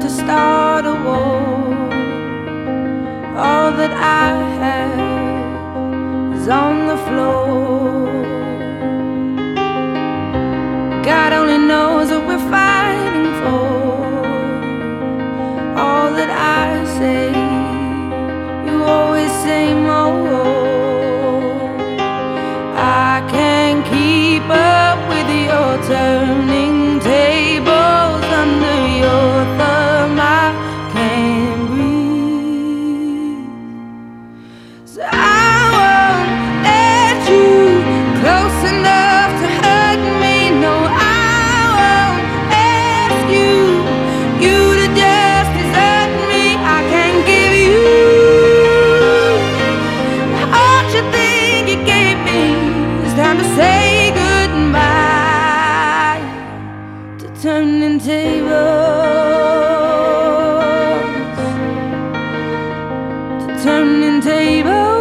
start a war. All that I have is on the floor. God only knows what we're fighting for. All that I say, you always say more. I can't keep up with your turning tables under your thumb. I can't breathe, so I won't let you close enough to hurt me. No, I won't ask you to just desert me. I can't give you the heart you think you gave me. It's time to say goodbye to turning tables, to turning tables.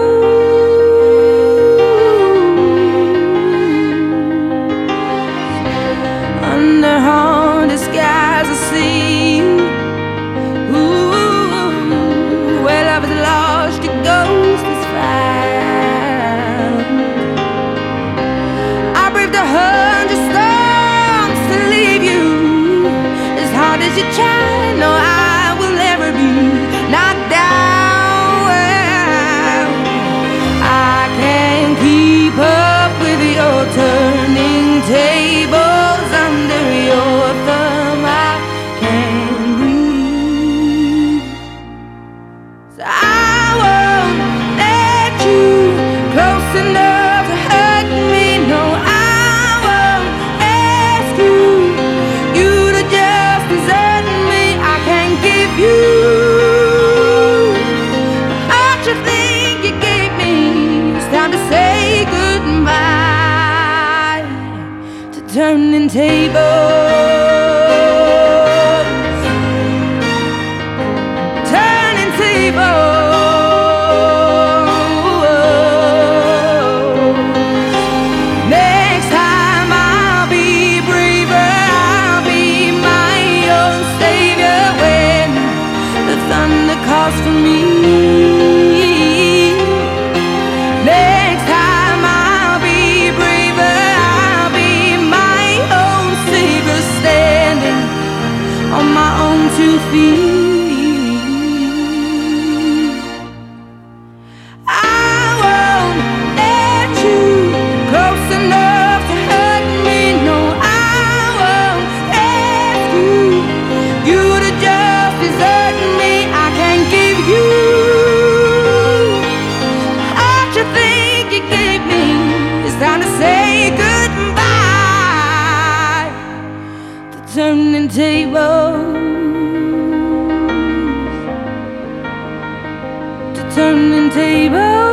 Under haunted skies I see you. Ooh, where love is lost, your ghost is found. I braved 100 storms to leave you. As hard as you try, no, I will never be knocked down. I can't keep up with your turning tables under your thumb. I can't breathe, so I won't let you close enough to hurt me. No, I won't ask you to just desert me. I can't give you the heart you think you gave me. It's time to say goodbye to turning tables, turning tables. Next time I'll be braver, I'll be my own savior when the thunder calls for me. Next time I'll be braver, I'll be my own savior, standing on my own 2 feet. I won't let you close enough to hurt me. No, I won't ask you to just desert me. I can't give you the heart you think you gave me. It's time to say goodbye to turning tables, to turning tables.